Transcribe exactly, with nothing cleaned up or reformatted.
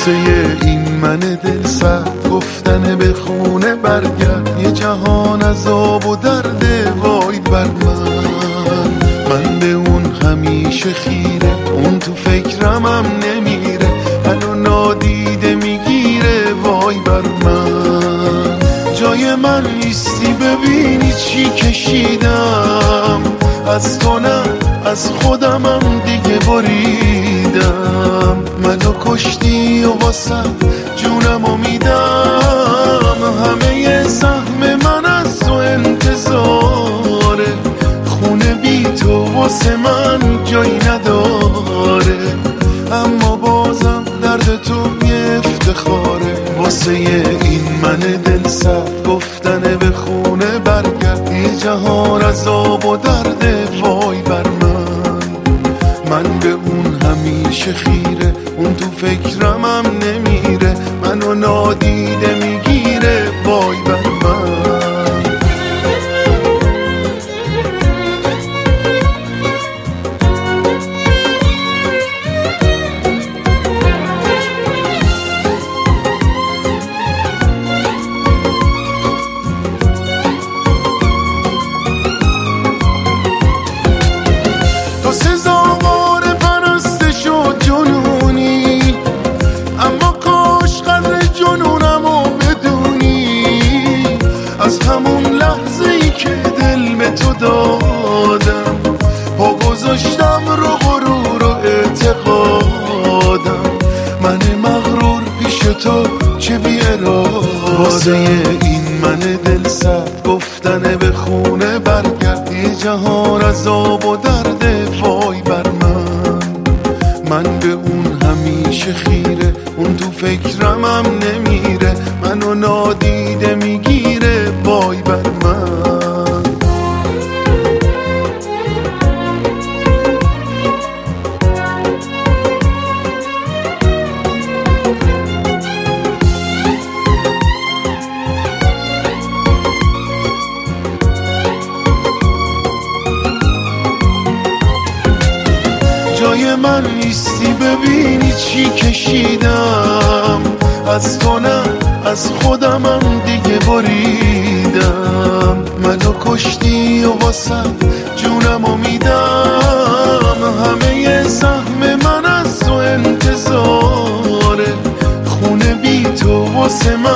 واسه این من دل سرد گفتن به خونه برگرد، یه جهان عذاب و درد وای بر من. من به اون همیشه خیره، اون تو فکرمم نمیره، منو نادیده میگیره وای بر من. جای من نیستی ببینی چی کشیدم، از تو نه از خودمم دیگه بریدم. منو کشتی و واسه جونمو میدم، همه سهم من از تو انتظاره، خونه بی تو واسه من جایی نداره. اما بازم درد تو یه افتخاره، واسه این من دل سرد گفتن به خونه برگرد، یه جهان عذاب و درد وای بر من. من به اون همیشه خیره، اون تو فکرمم نمیره، منو نادیده میگیره وای بر من. تو سزاوار پرستش و جنونی، اما کاش قدر جنونمو بدونی. از همون لحظه ای که دل به تو دادم، پا گذاشتم رو غرور و اعتقادم. من مغرور پیش تو چه بی ارادم، واسه این من دل سرد گفتن به خونه برگرد، یه جهان عذاب و درد وای بر من. من به اون همیشه خیره، اون تو فکرمم نمیره، منو نادیده میگیره وای بر من. جای من نیستی ببینی چی کشیدم، از تو نه از خودمم دیگه بریدم. منو کشتی و واسه جونمو میدم، همه سهم من از تو انتظاره، خونه بی تو واسه من